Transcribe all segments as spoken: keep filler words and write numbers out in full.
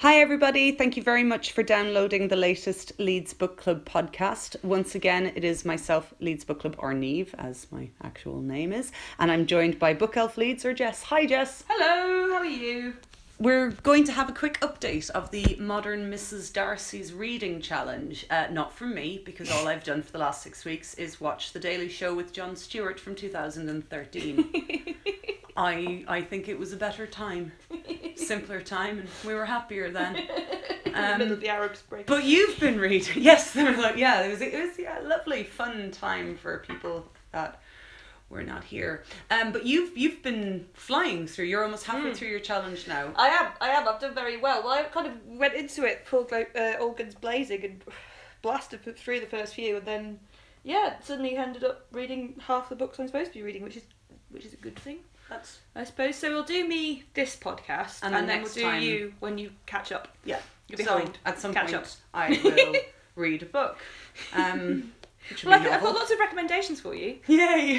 Hi, everybody. Thank you very much for downloading the latest Leeds Book Club podcast. Once again, it is myself, Leeds Book Club, or Neve, as my actual name is, and I'm joined by Book Elf Leeds, or Jess. Hi, Jess. Hello, how are you? We're going to have a quick update of the Modern Missus Darcy's Reading Challenge. Uh, not from me, because all I've done for the last six weeks is watch The Daily Show with Jon Stewart from two thousand thirteen. I I think it was a better time, simpler time, and we were happier then. Um, in the middle of the Arab Spring. But you've been reading, yes. They were like, yeah, it was it was yeah, a lovely, fun time for people that were not here. Um, but you've you've been flying through. You're almost halfway Mm. through your challenge now. I am, I am, I've done very well. Well, I kind of went into it full glo- uh, all guns blazing and blasted through the first few, and then, yeah, suddenly ended up reading half the books I'm supposed to be reading, which is which is a good thing. That's I suppose. So we'll do me this podcast, And and, the then next we'll do time- you when you catch up. yeah. You're So behind. at some Catch point, up. I will read a book. Um, which will Well, be I've, I've got novel. lots of recommendations for you. Yay!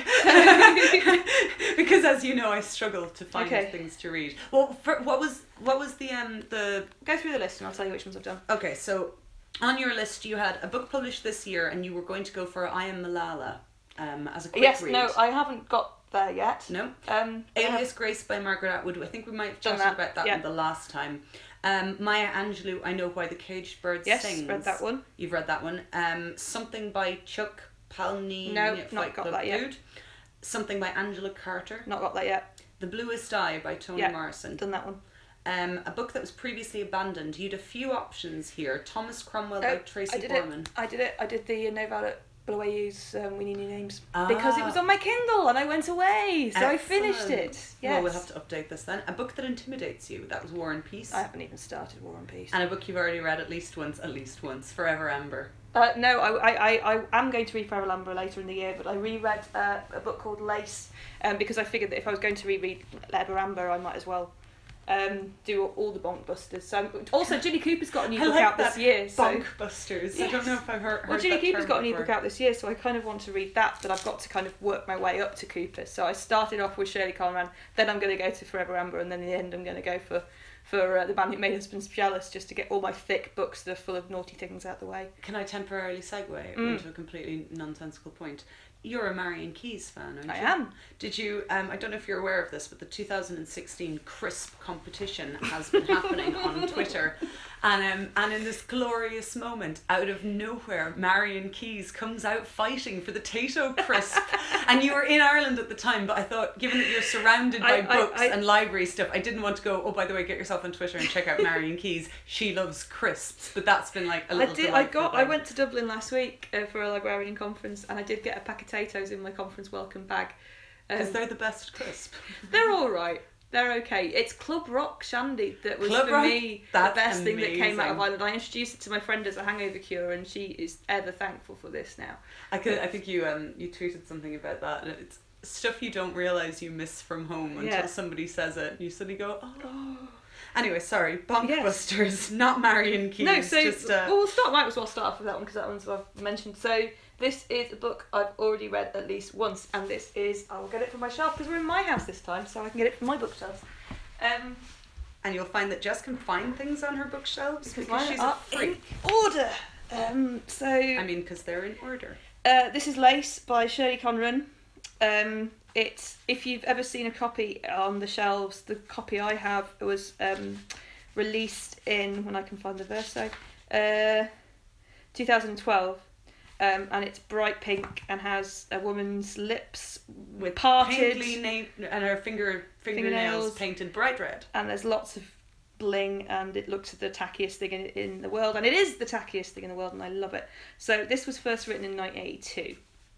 Because as you know, I struggle to find Okay. things to read. Well, for, what was what was the um the Go through the list, and I'll tell you which ones I've done. okay? So on your list, you had a book published this year, and you were going to go for I Am Malala um as a quick Yes, read. no, I haven't got there yet. No? Um, I have- Alias Grace by Margaret Atwood. I think we might have Done chatted that, about that yeah. one the last time. Um, Maya Angelou, I Know Why the Caged Bird Yes, Sings. read that one. You've read that one. Um, Something by Chuck Palahniuk. No, Fight not got Club that yet. Dude. Something by Angela Carter. Not got that yet. The Bluest Eye by Toni Yeah. Morrison. Done that one. Um, a book that was previously abandoned. You had a few options here. Thomas Cromwell by Oh, Tracy I did Borman. it. I did it. I did the uh, No Violet Blue's um, We Need New Names Ah. because it was on my Kindle and I went away, so I finished Excellent. it. Yes. Well, we'll have to update this then. A book that intimidates you. That was War and Peace. I haven't even started War and Peace. And a book you've already read at least once, at least once, Forever Amber. Uh, no, I, I, I, I am going to read Forever Amber later in the year, but I reread uh, a book called Lace um, because I figured that if I was going to reread Forever Amber, I might as well um, do all the bonkbusters. So also, Ginny Cooper's got a new I book like out that. this year. So. Bonkbusters. I Yes. don't know if I've heard, heard Well, Ginny that Cooper's term got a new before. book out this year, so I kind of want to read that, but I've got to kind of work my way up to Cooper. So I started off with Shirley Conran, then I'm going to go to Forever Amber, and then in the end I'm going to go for for uh, The Man Who Made Husbands Jealous, just to get all my thick books that are full of naughty things out the way. Can I temporarily segue Mm. into a completely nonsensical point? You're a Marion Keyes fan, aren't I you? am. Did you, um, I don't know if you're aware of this, but the two thousand sixteen CRISP competition has been happening on Twitter. And um, and in this glorious moment, out of nowhere, Marion Keyes comes out fighting for the Tato Crisp. And you were in Ireland at the time, but I thought, given that you're surrounded by I- I- books I- and library stuff, I didn't want to go, oh, by the way, get yourself on Twitter and check out Marion Keyes. She loves crisps. But that's been like a I little did. I delightful got. I thing. went to Dublin last week uh, for a librarian conference, and I did get a pack of potatoes in my conference welcome bag. Um, Because they're the best crisp. they're all right. They're okay. It's Club Rock Shandy that was Club for Rock? me That's the best thing that came out of amazing. Ireland. I introduced it to my friend as a hangover cure, and she is ever thankful for this now. I could. I think you um you tweeted something about that, and it's stuff you don't realize you miss from home until Yeah. somebody says it. And you suddenly go, oh. Anyway, sorry, Bonkbusters, Yes. not Marion Keyes. No, so just uh, well, we'll start. Might as well start off with that one because that one's what I've mentioned. So this is a book I've already read at least once, and this is I will get it from my shelf because we're in my house this time, so I can get it from my bookshelf. Um, and you'll find that Jess can find things on her bookshelves because because mine she's are a freak. in order. Um, so I mean, because they're in order. Uh, this is Lace by Shirley Conran. Um, it's if you've ever seen a copy on the shelves, the copy I have was um, released in when I can find the verso, uh, two thousand twelve, um, and it's bright pink and has a woman's lips With parted, painterly na- and her finger fingernails, Fingernails. painted bright red. and there's lots of bling, and it looks the tackiest thing in, in the world, and it is the tackiest thing in the world, and I love it. So this was first written in nineteen eighty-two,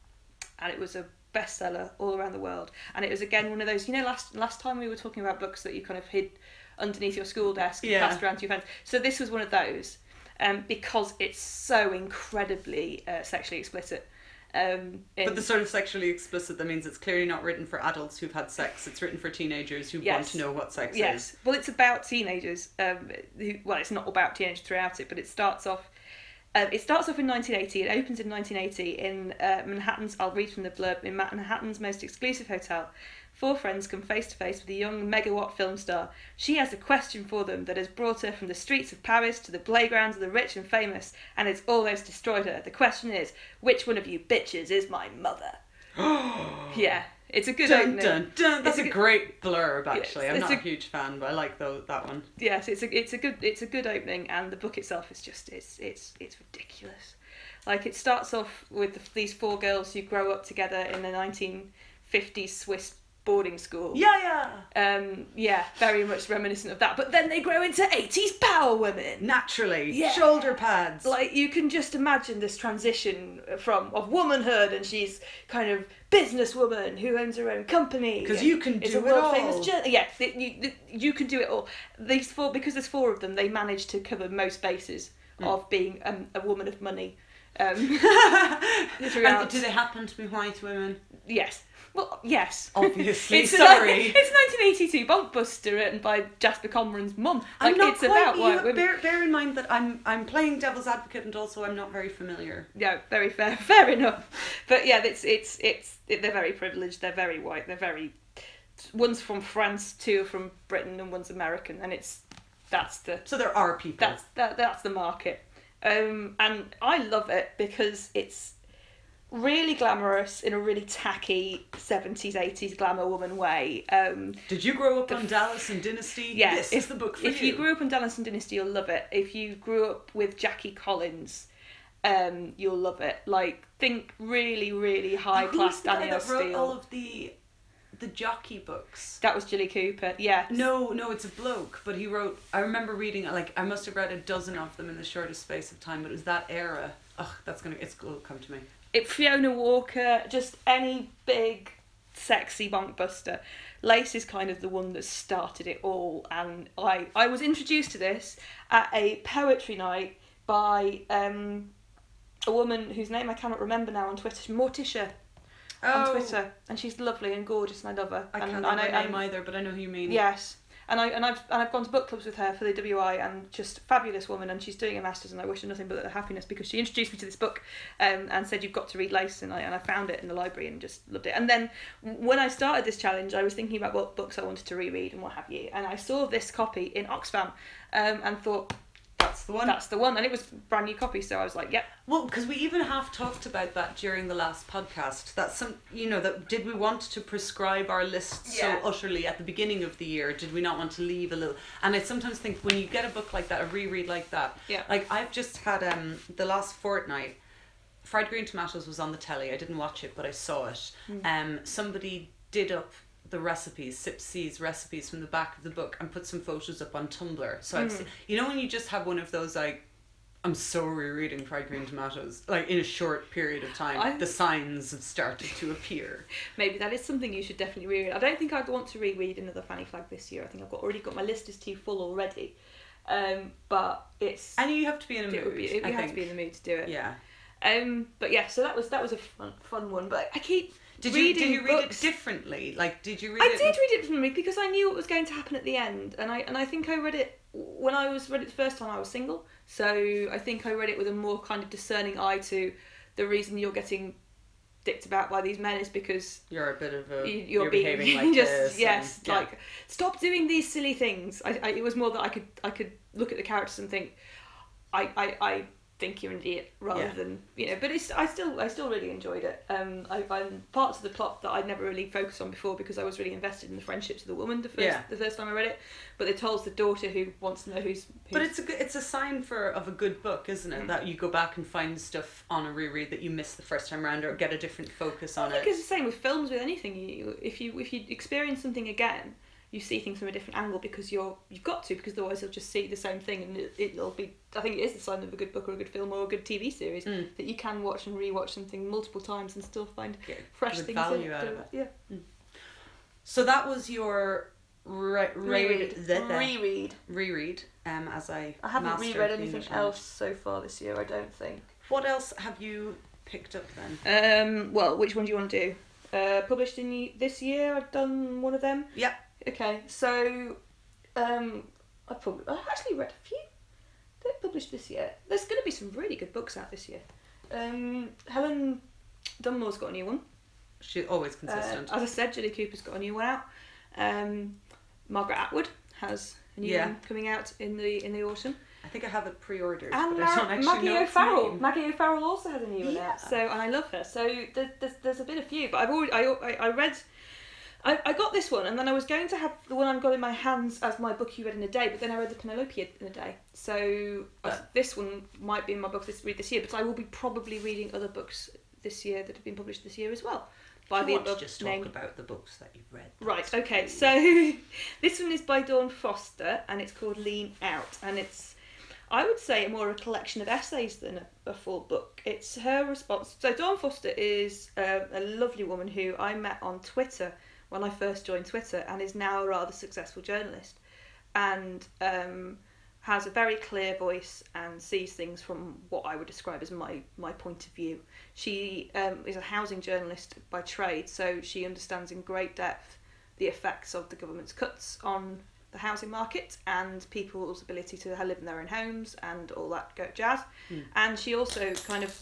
and it was a bestseller all around the world. And it was again one of those, you know, last last time we were talking about books that you kind of hid underneath your school desk and Yeah. passed around to your friends. So this was one of those, um, because it's so incredibly uh, sexually explicit. Um, in- But the sort of sexually explicit, that means it's clearly not written for adults who've had sex. It's written for teenagers who want Yes. to know what sex is. Yes, well, it's about teenagers. Um, who, well, it's not about teenagers throughout it, but it starts off. Um, it starts off in nineteen eighty. It opens in nineteen eighty in uh, Manhattan's. I'll read from the blurb. In Manhattan's most exclusive hotel, four friends come face to face with a young megawatt film star. She has a question for them that has brought her from the streets of Paris to the playgrounds of the rich and famous, and it's almost destroyed her. The question is, which one of you bitches is my mother? Yeah, it's a good Dun, opening. dun, dun. That's It's a, a good- great blurb, actually. Yes, I'm it's not a, a- huge fan, but I like tho- that one. Yes, it's a it's a good it's a good opening, and the book itself is just it's it's it's ridiculous. Like, it starts off with the, these four girls who grow up together in the nineteen fifties Swiss boarding school. Yeah, yeah. Um, yeah, very much reminiscent of that. But then they grow into eighties power women. Naturally. Yeah. Shoulder pads. Like, you can just imagine this transition from of womanhood, and she's kind of businesswoman who owns her own company. 'Cause and you can is do a it world all. famous journal- Yeah, th- you, th- you can do it all. These four, because there's four of them, they manage to cover most bases Mm. of being um, a woman of money. Um, And throughout. do they happen to be white women? Yes. Well, yes. Obviously, it's a- sorry. it's nineteen eighty-two Bunkbuster written by Jasper Conran's mum. Like, I'm not it's quite, about you, white women. bear, bear in mind that I'm I'm playing devil's advocate, and also I'm not very familiar. Yeah, very fair, fair enough. But yeah, it's it's it's it, they're very privileged. They're very white. They're very. One's from France, two are from Britain, and one's American, and it's that's the So there are people. that's that that's the market. Um, and I love it because it's really glamorous in a really tacky seventies, eighties glamour woman way. Um, Did you grow up the- on Dallas and Dynasty? Yeah, This if- is the book for if you grew up on Dallas and Dynasty, you'll love it. If you grew up with Jackie Collins, um, you'll love it. Like, think really, really high And class who's the guy Danielle that wrote Steele. all of the the jockey books? That was Jilly Cooper. Yeah. No, no, it's a bloke, but he wrote. I remember reading, like, I must have read a dozen of them in the shortest space of time. But it was that era. Ugh, that's gonna. It's gonna come to me. It Fiona Walker, just any big, sexy bonkbuster. Lace is kind of the one that started it all, and I I was introduced to this at a poetry night by um, a woman whose name I cannot remember now on Twitter, Morticia. On Twitter, and she's lovely and gorgeous, and I love her. I and can't I remember know, her name and- either, but I know who you mean. Yes, and I and I've and I've gone to book clubs with her for the W I, and just fabulous woman, and she's doing a masters, and I wish her nothing but happiness because she introduced me to this book, um, and said you've got to read Lace, and I and I found it in the library and just loved it. And then when I started this challenge, I was thinking about what books I wanted to reread and what have you, and I saw this copy in Oxfam, um, and thought That's the one. that's the one, and it was a brand new copy, so I was like, yep. Well, because we even have talked about that during the last podcast. That some, you know, that did we want to prescribe our lists Yeah. so utterly at the beginning of the year? Did we not want to leave a little? And I sometimes think when you get a book like that, a reread like that, Yeah. like I've just had um the last fortnight, Fried Green Tomatoes was on the telly. I didn't watch it, but I saw it. Mm. Um, somebody did up the recipes, Sip C's recipes from the back of the book, and put some photos up on Tumblr. So I've Mm. seen, you know, when you just have one of those like, I'm so rereading Fried Green Tomatoes, like in a short period of time, I- the signs have started to appear. Maybe that is something you should definitely reread. I don't think I'd want to reread another Fanny Flag this year. I think I've got already got my list is too full already. Um, but it's And you have to be in a it mood. would be, you I have think. to be in the mood to do it. Yeah. Um, but yeah, so that was that was a fun fun one. But I keep Did you reading did you read books. it differently? Like, did you read I it? did read it from me because I knew what was going to happen at the end, and I and I think I read it when I was read it the first time I was single. So I think I read it with a more kind of discerning eye to the reason you're getting dicked about by these men is because You're a bit of a. you, You're, you're, being behaving like just this. yes, and- yeah. like stop doing these silly things. I, I it was more that I could I could look at the characters and think, I I, I think you're an idiot rather Yeah. than you know. But it's I still I still really enjoyed it. Um, I I'm parts of the plot that I'd never really focused on before because I was really invested in the friendships of the woman the first Yeah. the first time I read it. But it tells the daughter who wants to know who's. who's But it's a good, it's a sign for of a good book, isn't it? Mm. That you go back and find stuff on a reread that you missed the first time around, or get a different focus I on think it. it's the same with films, with anything. You, if you if you experience something again, you see things from a different angle because you're you've got to, because otherwise you'll just see the same thing and it, it'll be. I think it is the sign of a good book or a good film or a good T V series Mm. that you can watch and rewatch something multiple times and still find Get fresh good things value in out it. of it. Yeah, So that was your re- re- reread. the- the- Reread. reread. Um, as I I haven't mastered reread the anything English language. else so far this year. I don't think. What else have you picked up then? Um. Well, which one do you want to do? Uh, published in y- this year. I've done one of them. Yep. Okay, so um, I probably I actually read a few that published this year. There's going to be some really good books out this year. Um, Helen Dunmore's got a new one. She's always consistent. Uh, as I said, Julie Cooper's got a new one out. Um, Margaret Atwood has a new Yeah. one coming out in the in the autumn. I think I have it pre-ordered, And but I don't Ma- actually Maggie know its O'Farrell. name. Maggie O'Farrell also has a new one Yeah. out. So, and I love her. So there's, there's, there's a bit of few, but I've already I, I, I read. I, I got this one, and then I was going to have the one I've got in my hands as my book you read in a day, but then I read the Penelope in a day. So I, Uh. this one might be in my book this read this year, but I will be probably reading other books this year that have been published this year as well. By If the you want to above just talk named- about the books that you've read. Right, that's okay, cool. so this one is by Dawn Foster, and it's called Lean Out, and it's, I would say, more a collection of essays than a, a full book. It's her response. So Dawn Foster is um, a lovely woman who I met on Twitter when I first joined Twitter, and is now a rather successful journalist, and um, has a very clear voice and sees things from what I would describe as my, my point of view. She um, is a housing journalist by trade, so she understands in great depth the effects of the government's cuts on the housing market and people's ability to live in their own homes and all that go jazz. Mm. And she also kind of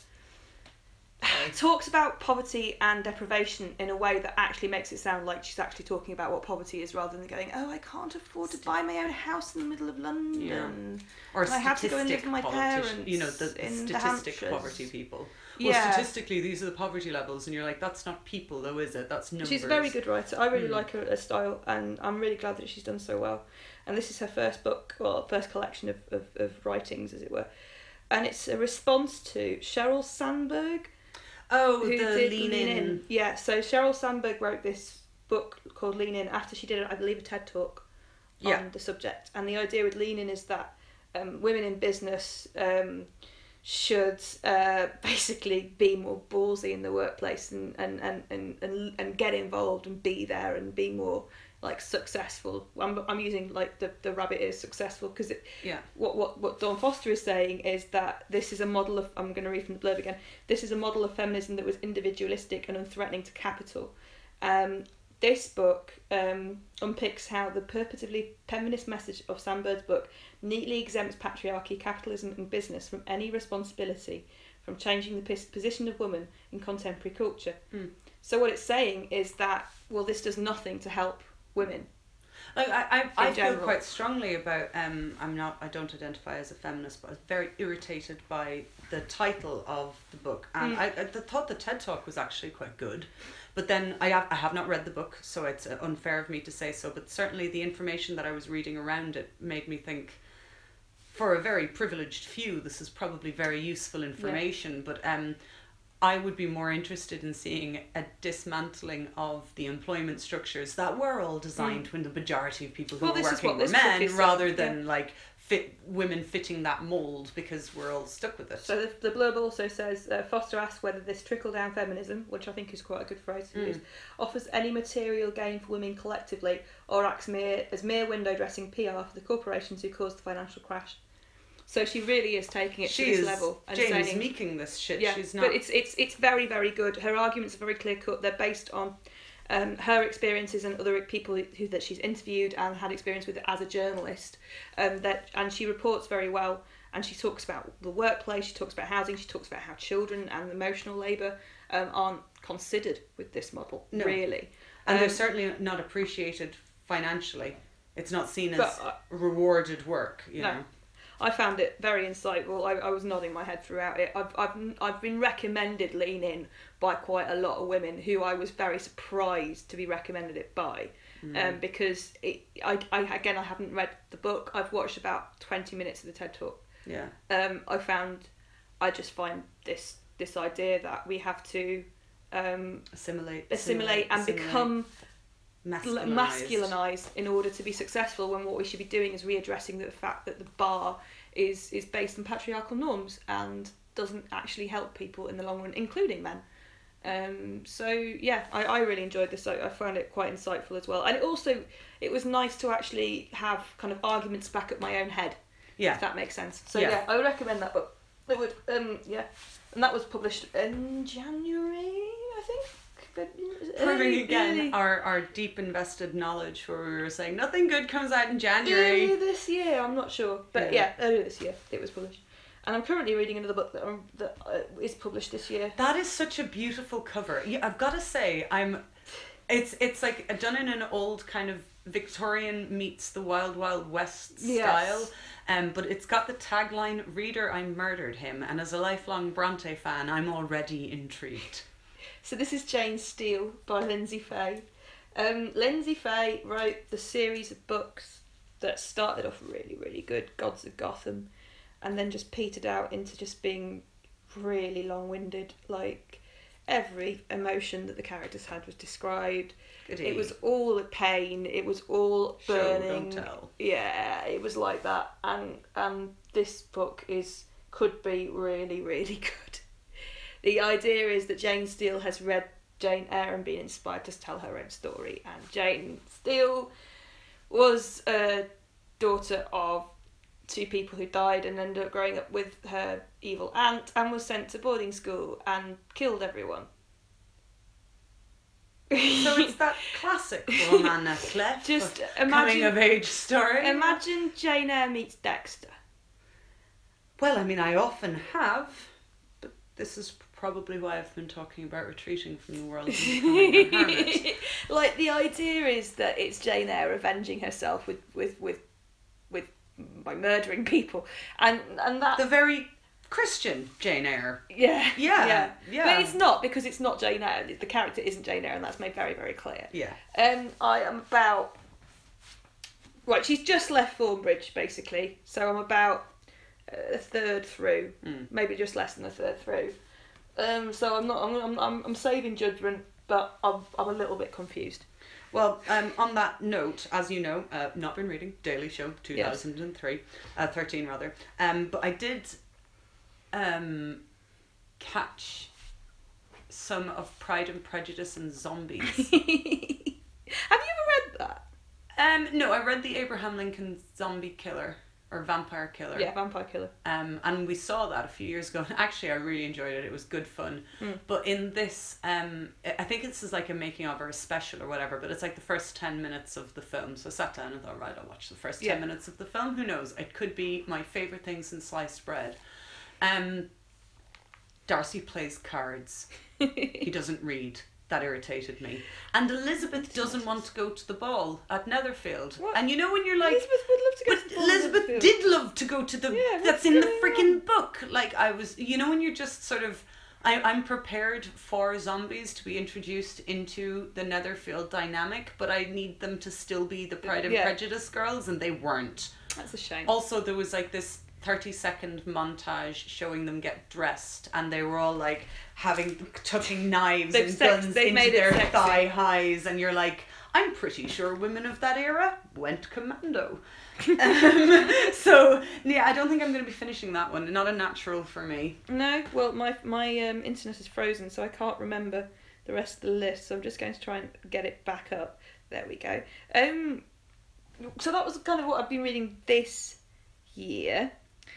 talks about poverty and deprivation in a way that actually makes it sound like she's actually talking about what poverty is, rather than going, oh, I can't afford to buy my own house in the middle of London. Yeah. Or I have to go and live statistic with my politician- parents You know, the, the in the statistic Hampshires. poverty people. Well, Yeah. statistically, these are the poverty levels, and you're like, that's not people, though, is it? That's numbers. She's a very good writer. I really Mm. like her, her style, and I'm really glad that she's done so well. And this is her first book, well, first collection of, of, of writings, as it were. And it's a response to Sheryl Sandberg, Oh, who the did lean, in. Yeah, so Sheryl Sandberg wrote this book called Lean In after she did, I believe, a TED Talk on Yeah. the subject. And the idea with Lean In is that um, women in business um, should uh, basically be more ballsy in the workplace and, and, and, and, and, and get involved and be there and be more like successful. I'm, I'm using like the, the rabbit ears successful because it Yeah. what, what what Dawn Foster is saying is that this is a model of, I'm going to read from the blurb again, this is a model of feminism that was individualistic and unthreatening to capital. Um, this book um, unpicks how the purportedly feminist message of Sandberg's book neatly exempts patriarchy, capitalism and business from any responsibility from changing the pos- position of women in contemporary culture. Mm. So what it's saying is that, well, this does nothing to help women. Like I, I, I feel general. quite strongly about. Um, I'm not. I don't identify as a feminist, but I was very irritated by the title of the book, and Mm. I, I thought the TED Talk was actually quite good. But then I have I have not read the book, so it's uh, unfair of me to say so. But certainly the information that I was reading around it made me think, for a very privileged few, this is probably very useful information. But um, I would be more interested in seeing a dismantling of the employment structures that were all designed when the majority of people who Well, were this is working what were this book men, is saying, rather yeah. than like fit women fitting that mould, because we're all stuck with it. So the, the blurb also says, uh, Foster asks whether this trickle-down feminism, which I think is quite a good phrase to Mm. use, offers any material gain for women collectively, or acts mere, as mere window dressing P R for the corporations who caused the financial crash. So she really is taking it she to this is level and James saying, Meeking this shit. yeah, She's not. but it's it's it's very very good. Her arguments are very clear cut. They're based on um, her experiences and other people who that she's interviewed and had experience with as a journalist. Um, that and she reports very well. And she talks about the workplace. She talks about housing. She talks about how children and emotional labour um, aren't considered with this model. No. Really, and they're Um, certainly not appreciated financially. It's not seen as But, uh, rewarded work, you no. know. I found it very insightful. I, I was nodding my head throughout it. I've, I've, I've been recommended Lean In by quite a lot of women who I was very surprised to be recommended it by. Mm. Um, because, it, I, I again, I haven't read the book. I've watched about twenty minutes of the TED Talk. Yeah. Um, I found, I just find this this idea that we have to um, Assimilate. assimilate and assimilate, become masculinized. masculinized in order to be successful, when what we should be doing is readdressing the fact that the bar is is based on patriarchal norms and doesn't actually help people in the long run, including men. Um, so yeah, I, I really enjoyed this. I, I found it quite insightful as well, and it also it was nice to actually have kind of arguments back at my own head, Yeah. if that makes sense. So Yeah. yeah, I would recommend that book. It would, um, yeah, and that was published in January, I think. Proving Early- again early- our, our deep invested knowledge where we were saying nothing good comes out in Earlier January. this year, I'm not sure, but yeah, Yeah. earlier this year it was published. And I'm currently reading another book that, um, that uh, is published this year. That is such a beautiful cover. Yeah, I've got to say, I'm. It's it's like done in an old kind of Victorian meets the Wild Wild West style. Yes. Um, but it's got the tagline, "Reader, I murdered him," and as a lifelong Bronte fan, I'm already intrigued. So this is Jane Steele by Lindsay Fay. Um, Lindsay Fay wrote the series of books that started off really, really good, Gods of Gotham, and then just petered out into just being really long-winded. Like, every emotion that the characters had was described. Goody. It was all pain. It was all burning. Show, don't tell. Yeah, it was like that. And um, this book is could be really, really good. The idea is that Jane Steele has read Jane Eyre and been inspired to tell her own story. And Jane Steele was a daughter of two people who died and ended up growing up with her evil aunt and was sent to boarding school and killed everyone. So it's that classic Romana Clef Just of imagine, coming of age story. Imagine Jane Eyre meets Dexter. Well, I mean, I often have, but this is probably why I've been talking about retreating from the world and becoming a hermit. Like, the idea is that it's Jane Eyre avenging herself with with with with by murdering people, and and that The very Christian Jane Eyre. yeah Yeah, yeah yeah. But it's not, because it's not Jane Eyre. The character isn't Jane Eyre, and that's made very, very clear. Yeah. Um, I am about right. She's just left Thornbridge, basically. So I'm about a third through, Mm. maybe just less than a third through. Um, so I'm not. I'm. I'm. I'm, I'm saving judgment, but I'm. I'm a little bit confused. Well, um, on that note, as you know, uh, not been reading, Daily Show, two thousand three, uh, thirteen rather. Um, but I did um, catch some of Pride and Prejudice and Zombies. Have you ever read that? um, no, I read the Abraham Lincoln Zombie Killer, or Vampire Killer. Yeah, Vampire Killer. Um, and we saw that a few years ago. Actually, I really enjoyed it. It was good fun. Mm. But in this, um, I think this is like a making of or a special or whatever, but it's like the first ten minutes of the film. So I sat down and thought, right, I'll watch the first ten Yeah. minutes of the film. Who knows? It could be my favourite thing since sliced bread. Um, Darcy plays cards. He doesn't read. That irritated me. And Elizabeth doesn't want to go to the ball at Netherfield. What? And you know when you're like... Elizabeth would love to go But to the ball Elizabeth Netherfield. did love to go to the... Yeah, that's what's in the going freaking on? book. Like, I was... You know when you're just sort of... I, I'm prepared for zombies to be introduced into the Netherfield dynamic, but I need them to still be the Pride and Yeah. Prejudice girls, and they weren't. That's a shame. Also, there was like this thirty second montage showing them get dressed, and they were all like having tucking knives They've and sex- guns they've into made it their sexy. thigh highs, and you're like, I'm pretty sure women of that era went commando. um, so yeah, I don't think I'm going to be finishing that one. Not a natural for me. No, well, my my um, internet is frozen, so I can't remember the rest of the list. So I'm just going to try and get it back up. There we go. Um, so that was kind of what I've been reading this year.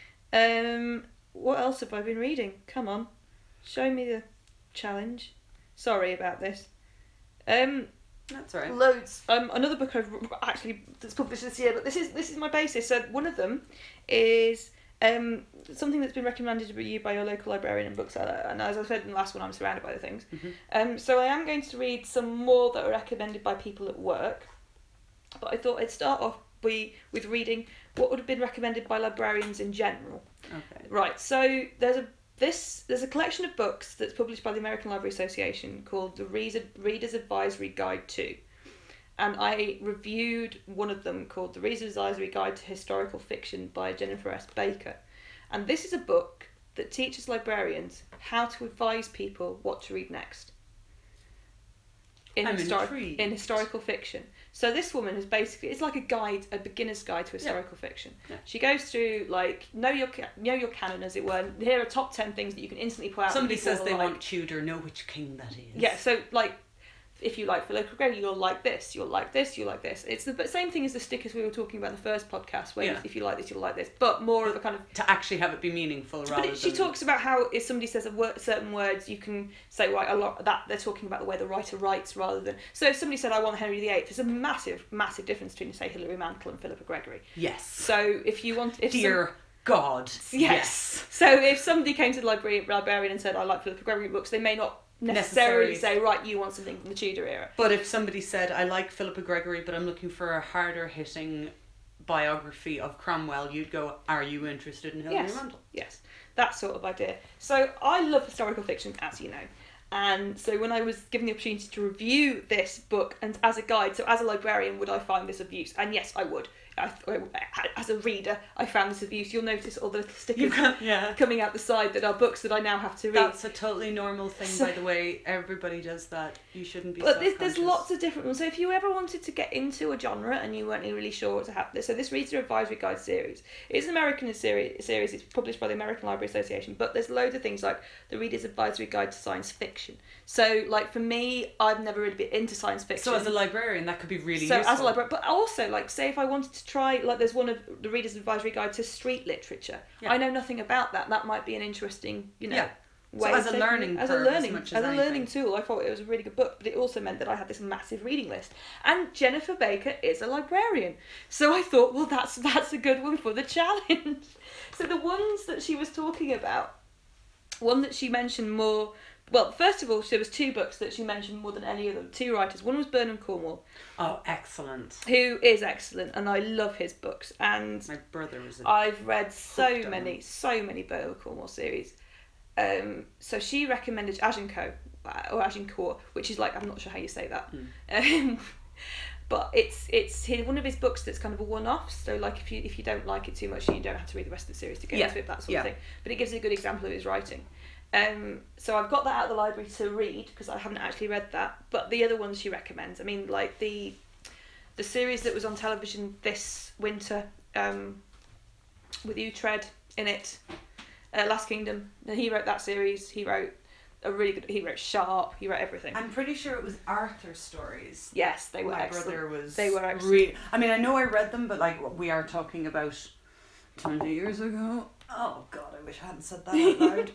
Um, what else have I been reading? Come on, show me the challenge. Sorry about this. Um, That's all right. Loads. Um, another book I've actually that's published this year, but this is this is my basis. So one of them is um something that's been recommended to you by your local librarian and bookseller. And as I said in the last one, I'm surrounded by the things. Mhm. Um, so I am going to read some more that are recommended by people at work. But I thought I'd start off by, with reading what would have been recommended by librarians in general. Okay. Right. So there's a This there's a collection of books that's published by the American Library Association called the Reader, Reader's Advisory Guide to, and I reviewed one of them called the Reader's Advisory Guide to Historical Fiction by Jennifer S. Baker, and this is a book that teaches librarians how to advise people what to read next in, I'm histori- intrigued. in historical fiction. So this woman is basically, it's like a guide, a beginner's guide to historical fiction. Yeah. She goes through, like, know your ca- know your canon, as it were. And here are top ten things that you can instantly pull out. that Somebody people says will they like. want Tudor, know which king that is. Yeah, so, like, if you like Philippa Gregory, you'll like this, you'll like this, you'll like this. It's the same thing as the stickers we were talking about in the first podcast, where Yeah. if you like this, you'll like this. But more of a kind of... To actually have it be meaningful rather But it, she than... talks about how if somebody says a word, certain words, you can say, right, a lot that they're talking about the way the writer writes rather than... So if somebody said, I want Henry the Eighth, there's a massive, massive difference between, say, Hilary Mantel and Philippa Gregory. Yes. So if you want... If Dear some- God, Yes. yes. So if somebody came to the library, librarian and said, I like Philippa Gregory books, they may not necessarily, Necessarily. say, right, you want something from the Tudor era. But if somebody said, I like Philippa Gregory, but I'm looking for a harder hitting biography of Cromwell, you'd go, are you interested in Hilary Yes. Mantel? Yes, that sort of idea. So I love historical fiction, as you know. And so when I was given the opportunity to review this book and as a guide, so as a librarian, would I find this of use? And yes, I would. I, as a reader, I found this of use. You'll notice all the little stickers Got, yeah. coming out the side that are books that I now have to read. That's a totally normal thing, So- by the way. Everybody does that. You shouldn't be But there's, self-conscious. there's lots of different ones. So if you ever wanted to get into a genre and you weren't really sure what to have, so this Reader Advisory Guide series. It's an American series. Series. It's published by the American Library Association. But there's loads of things like the Reader's Advisory Guide to Science Fiction. So, like for me, I've never really been into science fiction. So as a librarian, that could be really so useful. as a librarian, but also like say if I wanted to try, like there's one of the Reader's Advisory Guide to street literature. Yeah. I know nothing about that. That might be an interesting, you know. Yeah. Way So of as a taking learning it. as a curve as learning much as a anything. learning tool, I thought it was a really good book, but it also meant that I had this massive reading list. And Jennifer Baker is a librarian, so I thought, well, that's that's a good one for the challenge. So the ones that she was talking about, one that she mentioned more. Well, first of all, there was two books that she mentioned more than any of them. Two writers. One was Burnham Cornwell, Oh, excellent. who is excellent, and I love his books. And My brother was a... I've read so Hooked on many, them. so many Burnham Cornwell series. Um, so she recommended Agincourt, uh, or Agincourt, which is like, I'm not sure how you say that. Mm. Um, but it's it's his, one of his books that's kind of a one-off. So like if you if you don't like it too much, you don't have to read the rest of the series to get Yeah. into it, that sort Yeah. of thing. But it gives a good example of his writing. Um, so I've got that out of the library to read because I haven't actually read that. But the other ones she recommends, I mean, like the the series that was on television this winter um, with Uhtred in it, uh, Last Kingdom. And he wrote that series. He wrote a really good. He wrote Sharp. He wrote everything. I'm pretty sure it was Arthur stories. Yes, they were My excellent. brother was... They were excellent. Re- I mean, I know I read them, but like we are talking about twenty years ago. Oh God, I wish I hadn't said that out loud.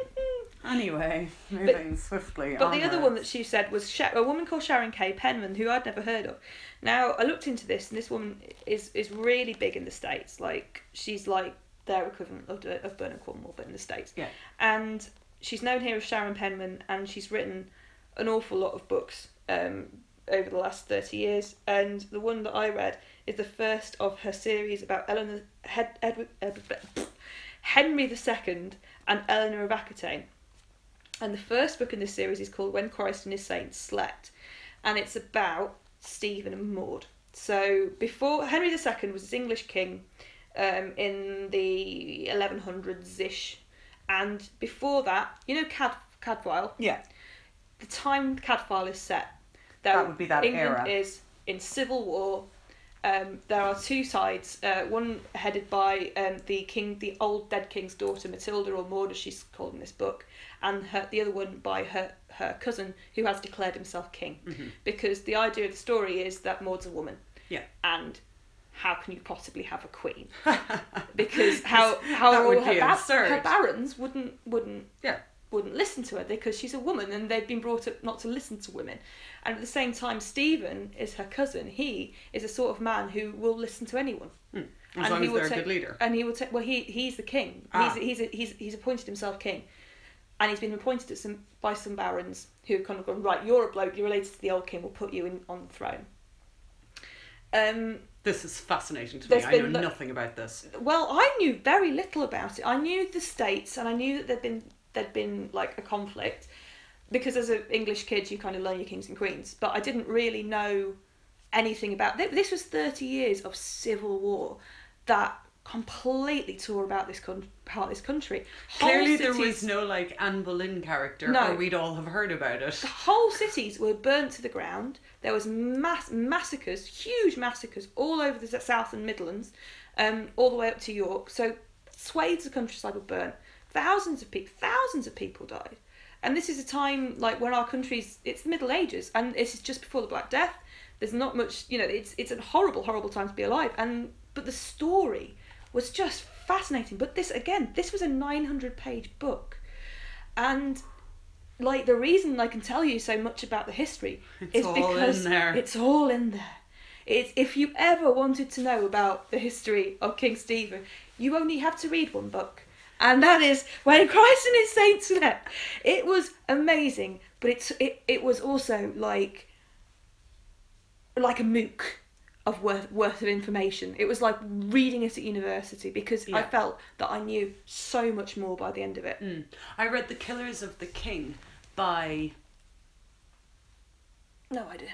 Anyway, moving swiftly But the other onwards. one that she said was Sha- a woman called Sharon K. Penman, who I'd never heard of. Now, I looked into this, and this woman is, is really big in the States. Like, she's like their equivalent of, of Burnham Cornwell, but in the States. Yeah. And she's known here as Sharon Penman, and she's written an awful lot of books um, over the last thirty years. And the one that I read is the first of her series about Eleanor, Hed, Edward, Edward, Henry the Second and Eleanor of Aquitaine. And the first book in this series is called When Christ and His Saints Slept. And it's about Stephen and Maud. So before Henry the Second was this English king um, in the eleven hundreds-ish. And before that, you know Cad Cadfael? Yeah. The time Cadfael is set. There, That would be that England era. is in civil war. Um, there are two sides, uh, one headed by um, the king, the old dead king's daughter, Matilda, or Maud as she's called in this book, and her, the other one by her, her cousin, who has declared himself king. Mm-hmm. Because the idea of the story is that Maud's a woman. Yeah. And how can you possibly have a queen? Because how how That would all her, be ba- absurd. her barons wouldn't wouldn't Yeah. wouldn't listen to her because she's a woman and they've been brought up not to listen to women. And at the same time, Stephen is her cousin. He is a sort of man who will listen to anyone. Mm. As And long he as will they're take- a good leader. And he will take. Well, he he's the king. Ah. He's he's he's he's appointed himself king, and he's been appointed at some by some barons who have kind of gone, right, you're a bloke, you're related to the old king. We'll put you in on the throne. Um. This is fascinating to me. There's I know been lo- nothing about this. Well, I knew very little about it. I knew the states, and I knew that there'd been there'd been like a conflict, because as an English kid you kind of learn your kings and queens. But I didn't really know anything about th- this. Was thirty years of civil war that completely tore about this con- part of this country. Whole Clearly there cities- was no like Anne Boleyn character, No. or we'd all have heard about it. whole cities were burnt to the ground. There was mass massacres, huge massacres all over the South and Midlands, um, all the way up to York. So swathes of countryside were burnt. Thousands of people, thousands of people died. And this is a time like when our country's, it's the Middle Ages, and this is just before the Black Death. There's not much, you know, it's it's a horrible, horrible time to be alive. And but the story was just fascinating. But this again, this was a nine hundred page book, and like the reason I can tell you so much about the history It's is all because in there. it's all in there. It's if you ever wanted to know about the history of King Stephen, you only have to read one book. And that is When Christ and His Saints Slept. It was amazing, but it's, it, it was also like like a MOOC of worth, worth of information. It was like reading it at university, because Yeah. I felt that I knew so much more by the end of it. Mm. I read The Killers of the King by No idea.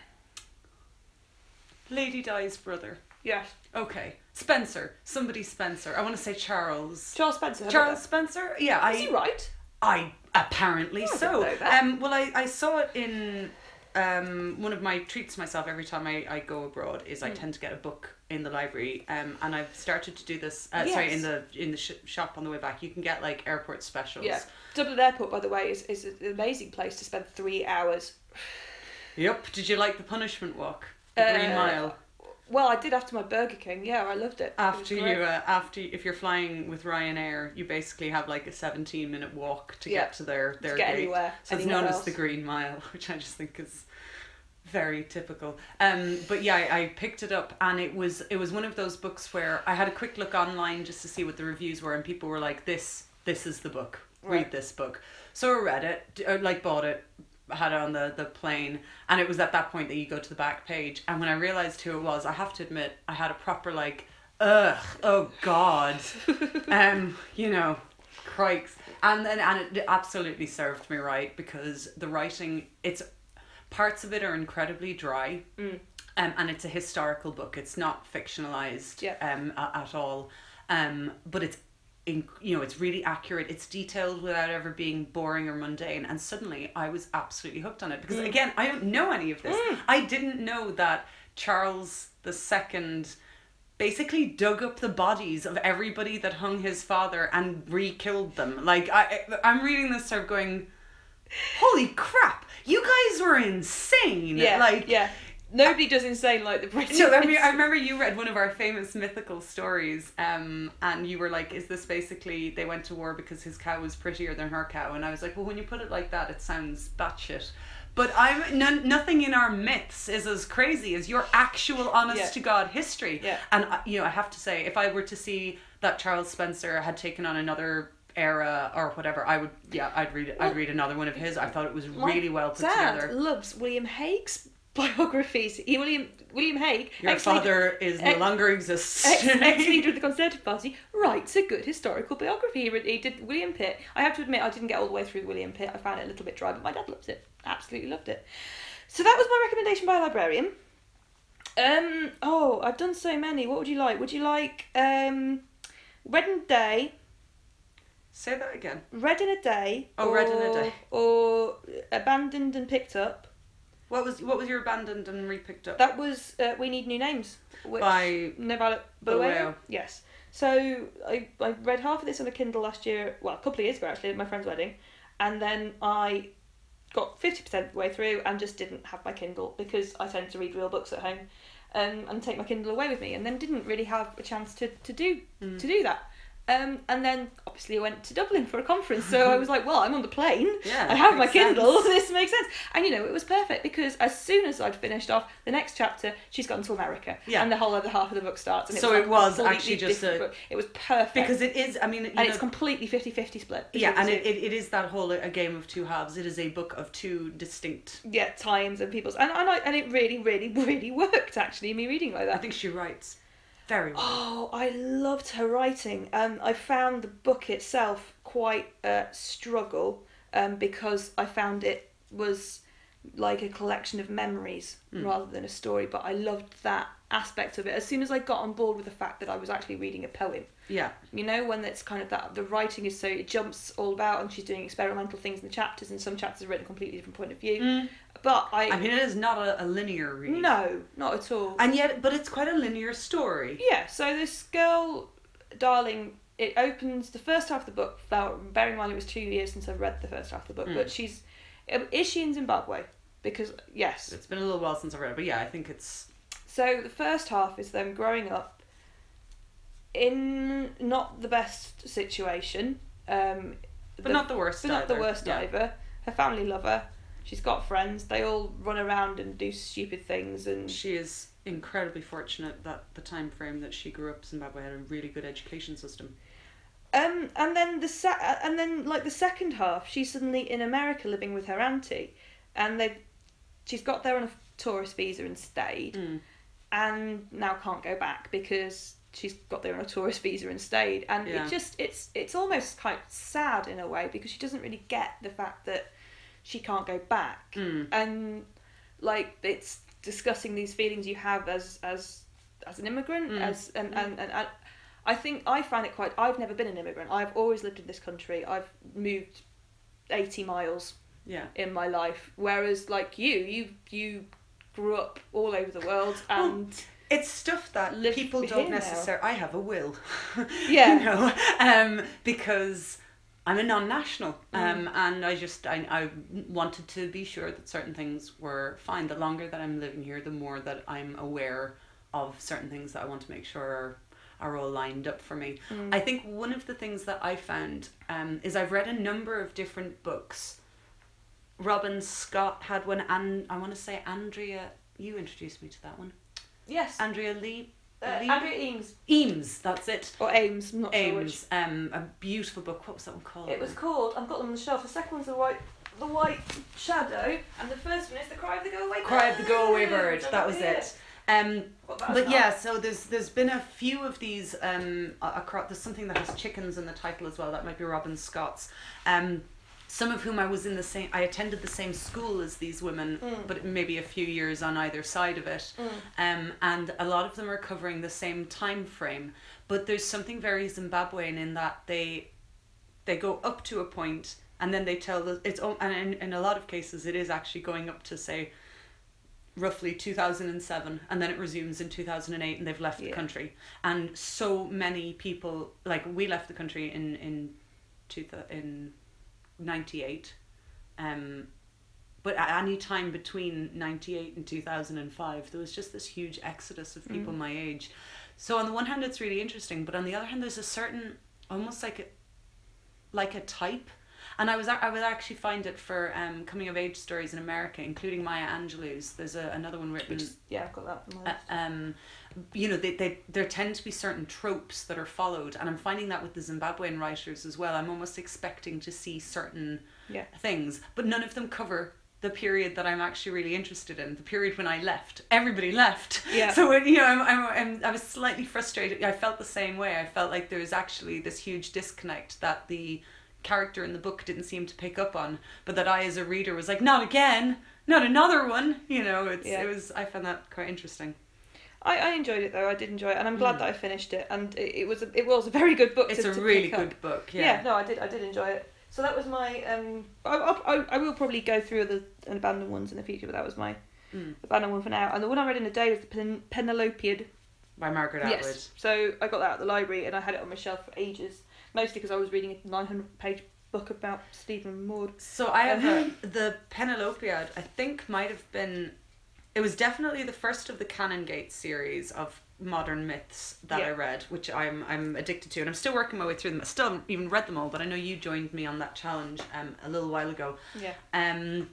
Lady Di's brother. Yes. Okay. Spencer. Somebody Spencer. I want to say Charles. Charles Spencer. Charles Spencer? Yeah, I... Is he right? I apparently Oh, I so. didn't know that. Um, well, I, I saw it in um, one of my treats to myself every time I, I go abroad is I Mm. tend to get a book in the library, um, and I've started to do this. Uh, Sorry, Yes. in the in the sh- shop on the way back, you can get like airport specials. Yeah. Dublin Airport, by the way, is, is an amazing place to spend three hours. Yep. Did you like the punishment walk? The Green Uh, Mile. Well, I did after my Burger King. Yeah, I loved it. It was After great. you, uh, after if you're flying with Ryanair, you basically have like a seventeen minute walk to Yeah. get to their their to get gate. anywhere. So it's anywhere known else. as the Green Mile, which I just think is very typical. Um, but yeah, I, I picked it up, and it was it was one of those books where I had a quick look online just to see what the reviews were, and people were like, "This this is the book. Read Right. this book." So I read it, d- uh, like bought it, had it on the the plane, and it was at that point that you go to the back page, and when I realized who it was, I have to admit I had a proper like, ugh, oh god, um, you know, crikes, and then and it absolutely served me right, because the writing, it's parts of it are incredibly dry. Mm. Um, and it's a historical book. It's not fictionalized Yeah. um, a- at all. Um, but it's, in, you know, it's really accurate. It's detailed without ever being boring or mundane. And suddenly I was absolutely hooked on it. Because Mm. again, I don't know any of this. Mm. I didn't know that Charles the Second basically dug up the bodies of everybody that hung his father and re-killed them. Like, I, I'm reading this sort of going, holy crap, you guys were insane. Yeah. Like, yeah. Nobody does insane like the British. no, I mean, I remember you read one of our famous mythical stories, um, and you were like, "Is this basically they went to war because his cow was prettier than her cow?" And I was like, "Well, when you put it like that, it sounds batshit." But I'm none, nothing in our myths is as crazy as your actual, honest Yeah. to God history. Yeah. And uh, you know, I have to say, if I were to see that Charles Spencer had taken on another era or whatever, I would, yeah, I'd read, Well, I'd read another one of his. I thought it was My really well put Dad together. loves William Hague's biographies. He, William William Hague, Your ex-leader- father is no ex- longer exists. ex- ex-leader of the Conservative Party, writes a good historical biography. He, re- he did William Pitt. I have to admit, I didn't get all the way through William Pitt. I found it a little bit dry, but my dad loves it. Absolutely loved it. So that was my recommendation by a librarian. Um. Oh, I've done so many. What would you like? Would you like um, Read in a Day? Say that again. Read in a Day. Oh, or, Read in a Day. Or Abandoned and Picked Up. What was what was your abandoned and repicked up? That was uh, We Need New Names. Which By Naval Bulawayo. Bulawayo. Yes. So I, I read half of this on a Kindle last year, well, a couple of years ago actually, at my friend's wedding. And then I got fifty percent of the way through and just didn't have my Kindle because I tend to read real books at home um, and take my Kindle away with me, and then didn't really have a chance to, to do Mm. to do that. Um, and then obviously I went to Dublin for a conference, so I was like, well, I'm on the plane. Yeah, I have my makes Kindle. sense. This makes sense. And you know, it was perfect because as soon as I'd finished off the next chapter, she's gone to America, Yeah. and the whole other half of the book starts. And So was it like was completely actually just different a- book. It was perfect because it is. I mean, you and know, it's completely fifty-fifty split. yeah, between and the it, two. it, it is that whole a game of two halves. It is a book of two distinct. yeah, times and people's and and, I, and it really, really, really worked actually. Me reading like that. I think she writes very well. Oh, I loved her writing. Um, I found the book itself quite a struggle um, because I found it was like a collection of memories Mm. rather than a story, but I loved that aspect of it. As soon as I got on board with the fact that I was actually reading a poem, Yeah, you know, when it's kind of that, the writing is so, it jumps all about and she's doing experimental things in the chapters, and some chapters are written a completely different point of view. But I, I mean, it is not a, a linear read. no, not at all. and yet, but it's quite a linear story. Yeah, so this girl, darling, it opens the first half of the book. Now, bearing in mind it was two years since I've read the first half of the book, Mm. but she's is she in Zimbabwe? Because yes, It's been a little while since I've read it, but yeah, I think it's so the first half is them growing up in not the best situation, um, but the- not the worst. but not the either. worst yeah. either. Her family love her. She's got friends. They all run around and do stupid things, and She is incredibly fortunate that the time frame that she grew up, Zimbabwe had a really good education system. Um, and then the se- and then like the second half, she's suddenly in America living with her auntie, and they, she's got there on a tourist visa and stayed, Mm. and now can't go back because she's got there on a tourist visa and stayed, and Yeah. it just it's it's almost kind of sad in a way because she doesn't really get the fact that she can't go back, Mm. and like it's discussing these feelings you have as as as an immigrant, Mm. as and, and, and, and I think I find it quite. I've never been an immigrant. I've always lived in this country. I've moved eighty miles Yeah. in my life, whereas like you, you you grew up all over the world and. Well, it's stuff that live people here don't now. necessarily. I have a will, Yeah. you know, um, because I'm a non-national, um, Mm. and I just I, I wanted to be sure that certain things were fine. The longer that I'm living here, the more that I'm aware of certain things that I want to make sure are, are all lined up for me. Mm. I think one of the things that I found um, is I've read a number of different books. Robin Scott had one, and I want to say Andrea. You introduced me to that one. Yes. Andrea Lee. Uh, Lee? Andrea Eames Eames, that's it. or Ames, I'm not sure which. Ames, um, a beautiful book. What was that one called? It was called. I've got them on the shelf. The second one's the white, the white shadow, and the first one is the Cry of the Go Away Bird. Cry of the Go Away Bird. Which That I've was got here. it. Um, Got that as but well. yeah, so there's there's been a few of these um across. There's something that has chickens in the title as well. That might be Robin Scott's. Um, some of whom I was in the same. I attended the same school as these women, Mm. but maybe a few years on either side of it. Mm. Um, and a lot of them are covering the same time frame. But there's something very Zimbabwean in that they they go up to a point and then they tell the it's o- and in, in a lot of cases it is actually going up to say roughly two thousand seven, and then it resumes in two thousand eight, and they've left the Yeah. country. And so many people, like we left the country in in two thou- in ninety-eight, um but at any time between ninety-eight and two thousand five there was just this huge exodus of people Mm. my age. So on the one hand it's really interesting, but on the other hand there's a certain almost like a like a type. And I was I would actually find it for um coming of age stories in America, including Maya Angelou's. There's a, another one written. Which is, yeah, I've got that on my Uh, list. um, you know, they, they there tend to be certain tropes that are followed, and I'm finding that with the Zimbabwean writers as well. I'm almost expecting to see certain Yeah. things, but none of them cover the period that I'm actually really interested in. The period when I left, everybody left. Yeah. So when, you know, I'm, I'm, I'm I was slightly frustrated. I felt the same way. I felt like there was actually this huge disconnect that the character in the book didn't seem to pick up on, but that I as a reader was like, not again, not another one. You know, it's Yeah. it was. I found that quite interesting. I, I enjoyed it though. I did enjoy it, and I'm glad Mm. that I finished it. And it, it was a, it was a very good book. It's to, a to really pick up. good book. Yeah. Yeah. no, I did. I did enjoy it. So that was my. Um, I, I, I will probably go through the abandoned ones in the future, but that was my Mm. abandoned one for now. And the one I read in a day was the Pen- Penelopiad. By Margaret Atwood. Yes. So I got that at the library, and I had it on my shelf for ages. Mostly because I was reading a nine hundred page book about Stephen Maud. So I have a, the Penelopiad. I think might have been. It was definitely the first of the Canongate series of modern myths that Yeah. I read, which I'm I'm addicted to, and I'm still working my way through them. I still haven't even read them all, but I know you joined me on that challenge um a little while ago. Yeah. Um.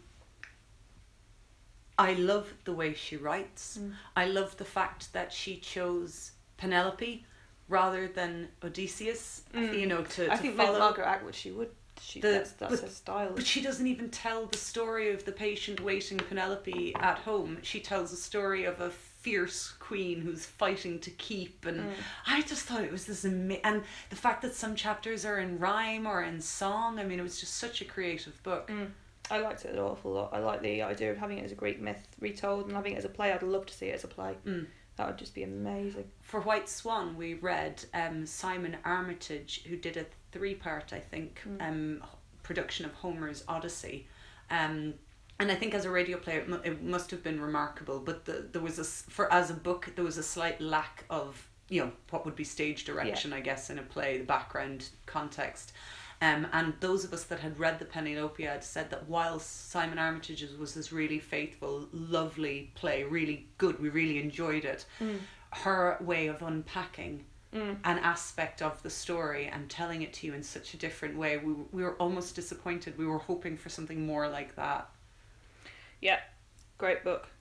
I love the way she writes. Mm. I love the fact that she chose Penelope rather than Odysseus. Mm. You know, to, I to think follow. with Margaret Atwood, she would. She The- that's that's but- her style. But she doesn't even tell the story of the patient waiting Penelope at home. She tells a story of a fierce queen who's fighting to keep, and Mm. I just thought it was this ama- and the fact that some chapters are in rhyme or in song. I mean, it was just such a creative book. Mm. I liked it an awful lot. I like the idea of having it as a Greek myth retold and having it as a play. I'd love to see it as a play. Mm. That would just be amazing. For White Swan, we read um, Simon Armitage, who did a three-part, I think, Mm. um, production of Homer's Odyssey. Um, and I think as a radio play, it, mu- it must have been remarkable. But the, there was a s- for as a book, there was a slight lack of, you know, what would be stage direction, I guess, in a play, the background context. Um, and those of us that had read the Penelopiad said that while Simon Armitage's was this really faithful, lovely play, really good, we really enjoyed it, Mm. her way of unpacking Mm. an aspect of the story and telling it to you in such a different way, we, we were almost disappointed. We were hoping for something more like that. Yeah, great book.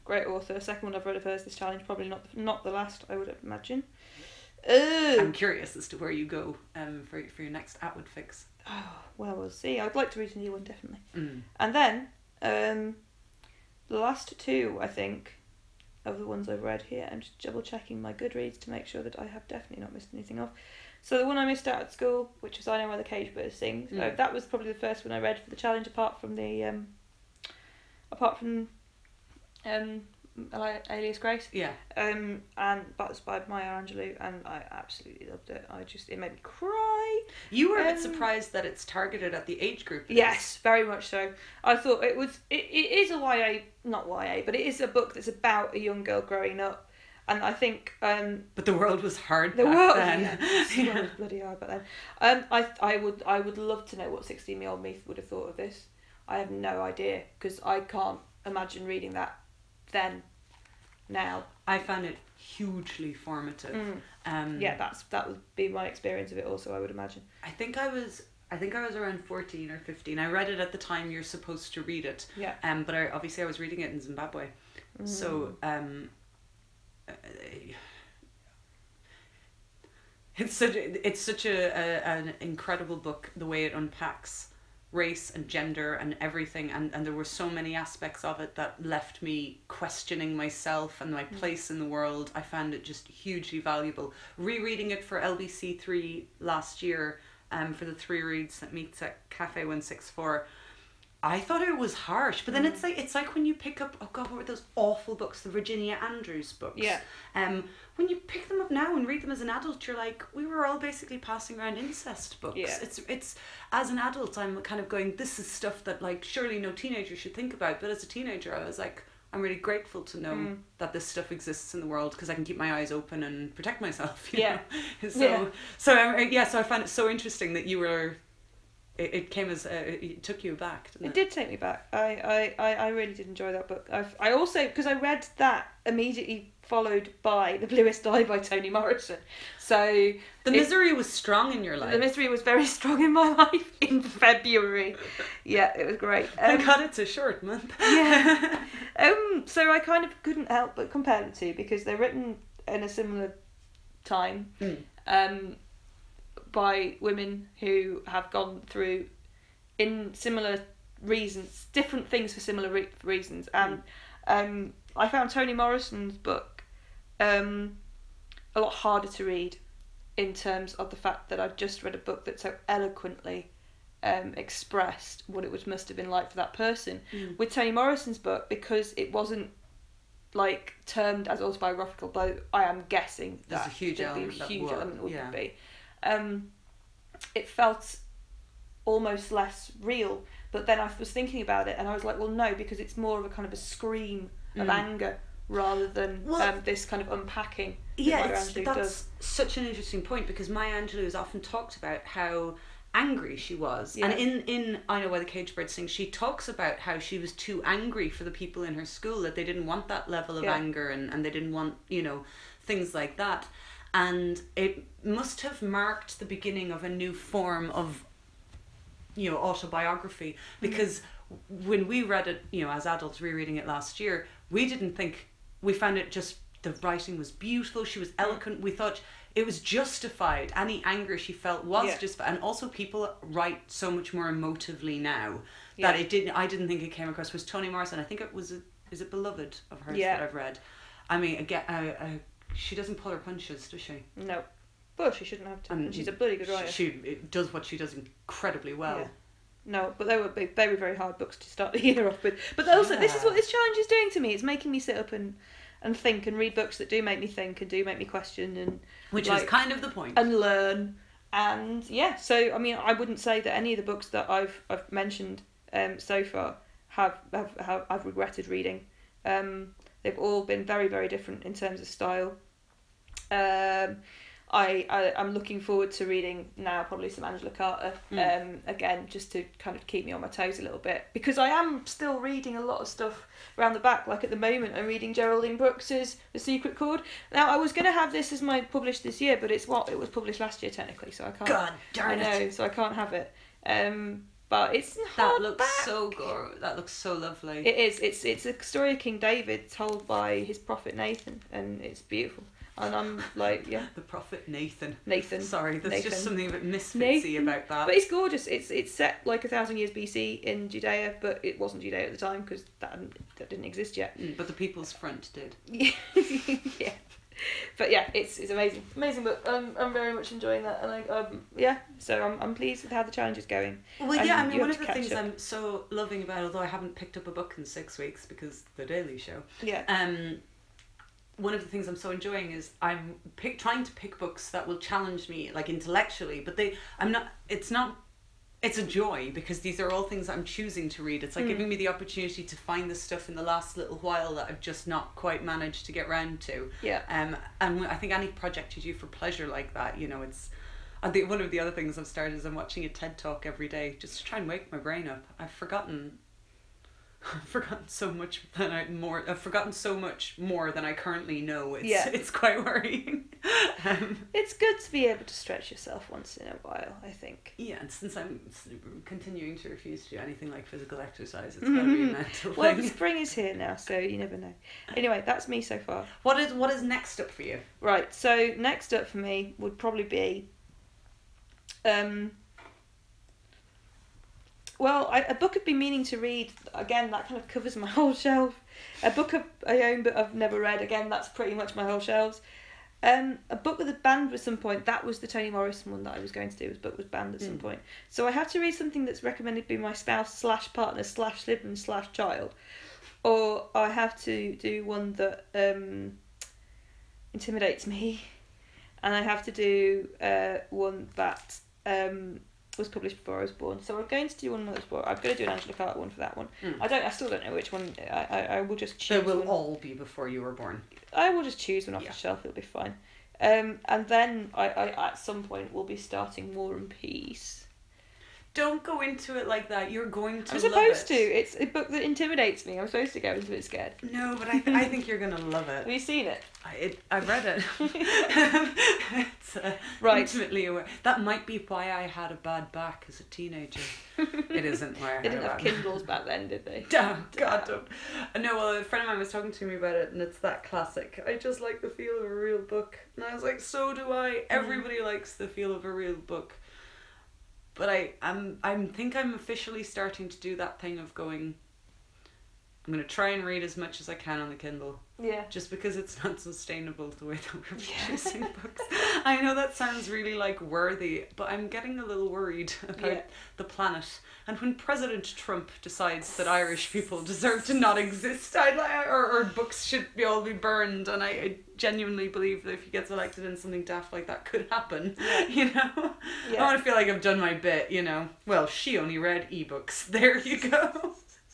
great author. Second one I've read of hers, this challenge, probably not the, not the last, I would imagine. Ugh. I'm curious as to where you go um, for, for your next Atwood fix. Oh, well, we'll see. I'd like to read a new one, definitely. Mm. And then, um, the last two, I think, of the ones I've read here, I'm just double checking my Goodreads to make sure that I have definitely not missed anything off. So the one I missed out at school, which was I Know Why the Cage Bird Sings, Mm. uh, that was probably the first one I read for the challenge, apart from the, um, apart from, um, Eli- Alias Grace. Yeah. Um, and that's by Maya Angelou, and I absolutely loved it. I just, it made me cry. You were a bit Um, surprised that it's targeted at the age group. it is. Yes, very much so. I thought it was, it, it is a Y A, not Y A, but it is a book that's about a young girl growing up. And I think, um, But the world was hard the back world, then. yeah, the world was bloody hard back then. Um, I, I would, I would love to know what sixteen-year-old me would have thought of this. I have no idea, because I can't imagine reading that then, now. I found it hugely formative. Mm. Um, Yeah, that's that would be my experience of it also, I would imagine. I think I was. I think I was around fourteen or fifteen. I read it at the time you're supposed to read it. Yeah. Um, but I, obviously I was reading it in Zimbabwe, Mm. so um, uh, it's such a, it's such a, a an incredible book, the way it unpacks race and gender and everything, and, and there were so many aspects of it that left me questioning myself and my place in the world. I found it just hugely valuable. Rereading it for L B C three last year, um, for the three reads that meets at Cafe one sixty-four, I thought it was harsh, but then Mm. it's like it's like when you pick up, oh god, what were those awful books, the Virginia Andrews books? Yeah. Um, when you pick them up now and read them as an adult, you're like, we were all basically passing around incest books. Yeah. It's it's as an adult, I'm kind of going, this is stuff that like surely no teenager should think about. But as a teenager, I was like, I'm really grateful to know Mm. that this stuff exists in the world because I can keep my eyes open and protect myself. You Yeah. know? So Yeah. so um, yeah. So I found it so interesting that you were. It, it came as uh, it took you back, didn't it? It did take me back. I, I, I, I really did enjoy that book. I've, I also, because I read that immediately followed by The Bluest Eye by Toni Morrison. So The it- misery was strong in your life. the mystery was very strong in my life in February. Yeah, it was great. Thank Um, God it's a short month. yeah. Um, so I kind of couldn't help but compare the two because they're written in a similar time. Mm. Um, by women who have gone through in similar reasons, different things for similar re- reasons. And um, I found Toni Morrison's book um, a lot harder to read in terms of the fact that I'd just read a book that so eloquently um, expressed what it was must have been like for that person. Mm. With Toni Morrison's book, because it wasn't like termed as autobiographical, though I am guessing There's that a huge there'd be element a that huge would, element would yeah. be. Um, it felt almost less real, but then I was thinking about it and I was like, well, no, because it's more of a kind of a scream of Mm. anger rather than Well, um, this kind of unpacking that Yeah, Maya it's, Angelou that's does. such an interesting point because Maya Angelou has often talked about how angry she was. Yeah. And in, in I Know Why the Cage Bird Sings, she talks about how she was too angry for the people in her school, that they didn't want that level of Yeah. anger and, and they didn't want, you know, things like that. And it must have marked the beginning of a new form of, you know, autobiography because when we read it, you know, as adults rereading it last year, we didn't think, we found it just, the writing was beautiful, she was eloquent, we thought it was justified, any anger she felt was Yeah. justified, and also people write so much more emotively now that Yeah. it didn't, I didn't think it came across. Was Toni Morrison, I think it was, a, is it Beloved of hers Yeah. that I've read. I mean, again, uh, uh, she doesn't pull her punches, does she? No. Well, she shouldn't have to. And And she's a bloody good writer. She, she does what she does incredibly well. Yeah. No, but they were big, very, very hard books to start the year off with. But also, this is what this challenge is doing to me. It's making me sit up and, and think and read books that do make me think and do make me question and Which like, is kind of the point. and learn. And yeah, so I mean, I wouldn't say that any of the books that I've I've mentioned um, so far have have, have I've regretted reading. Um, they've all been very, very different in terms of style. Um, I, I I'm looking forward to reading now probably some Angela Carter Mm. um again just to kind of keep me on my toes a little bit because I am still reading a lot of stuff around the back. Like at the moment I'm reading Geraldine Brooks's The Secret Chord. Now I was going to have this as my published this year, but it's what it was published last year technically, so I can't. God darn I know, it. so I can't have it. Um, but it's That looks hardback. so gore. That looks so lovely. It is. It's it's a story of King David told by his prophet Nathan, and it's beautiful. And I'm like, yeah, The prophet Nathan. Nathan. Sorry, there's Nathan. just something a bit misfitsy Nathan. about that. But it's gorgeous. It's it's set like a thousand years B C in Judea, but it wasn't Judea at the time because that hadn't- that didn't exist yet. Mm, but the People's Front did. Yeah. But yeah, it's it's amazing, amazing book. I'm I'm very much enjoying that, and I um yeah. So I'm I'm pleased with how the challenge is going. Well, And yeah, I mean, you one have of to the catch things up. I'm so loving about, although I haven't picked up a book in six weeks because The Daily Show, Yeah. um, one of the things I'm so enjoying is I'm pick, trying to pick books that will challenge me, like intellectually, but they, I'm not, it's not, it's a joy because these are all things I'm choosing to read. It's like Mm. giving me the opportunity to find the stuff in the last little while that I've just not quite managed to get round to. Yeah. Um, and I think any project you do for pleasure like that, you know, it's, I think one of the other things I've started is I'm watching a TED Talk every day just to try and wake my brain up. I've forgotten, I've forgotten so much than I more. I've forgotten so much more than I currently know. It's Yeah. it's quite worrying. um, It's good to be able to stretch yourself once in a while, I think. yeah, and since I'm s- continuing to refuse to do anything like physical exercise, it's got to be a mental Well, thing. spring is here now, so you never know. Anyway, that's me so far. What is what is next up for you? Right, so next up for me would probably be, um, well, I, a book I've been meaning to read, again, that kind of covers my whole shelf. A book I've, I own but I've never read, again, that's pretty much my whole shelves. Um, a book that was banned at some point, that was the Toni Morrison one that I was going to do, was book was banned at some Mm. point. So I had to read something that's recommended by my spouse slash partner slash sibling slash child, or I have to do one that um, intimidates me, and I have to do uh, one that um, was published before I was born. So I'm going to do one that was born. I'm going to do an Angela Carter one for that one. Mm. I don't. I still don't know which one. I I, I will just choose. They will one. all be before you were born. I will just choose one off Yeah. the shelf. It'll be fine. Um, and then I, I at some point will be starting War and Peace. Don't go into it like that. You're going to. I'm love supposed to. it. It's a book that intimidates me. I'm supposed to go into it scared. No, but I, th- I think you're gonna love Have it. you seen it? I it, I read it. It's uh, Right. intimately aware. That might be why I had a bad back as a teenager. It isn't why I They had didn't a have bad Kindles back then, did they? Oh, God, don't. No, well, a friend of mine was talking to me about it, and it's that classic. I just like the feel of a real book. And I was like, so do I. Everybody likes the feel of a real book. But I I'm, I think I'm officially starting to do that thing of going, I'm going to try and read as much as I can on the Kindle. Yeah. Just because it's not sustainable the way that we're Yeah. producing books. I know that sounds really like worthy, but I'm getting a little worried about Yeah. the planet. And when President Trump decides that Irish people deserve to not exist, I'd like, or, or books should be all be burned, and I, I genuinely believe that if he gets elected and something daft like that could happen, Yeah. you know? Yeah. I want to feel like I've done my bit, you know? Well, she only read ebooks. There you go.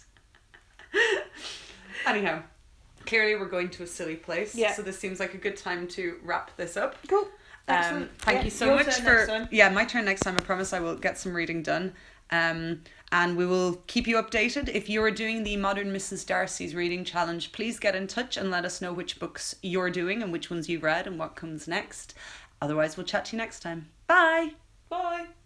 Anyhow, clearly we're going to a silly place. Yeah. So this seems like a good time to wrap this up. Cool. Um, Excellent. thank Yeah, you so your much turn next for time. yeah, my turn next time. I promise I will get some reading done. Um, and we will keep you updated. If you are doing the Modern Missus Darcy's reading challenge, please get in touch and let us know which books you're doing and which ones you've read and what comes next. Otherwise, we'll chat to you next time. Bye. Bye.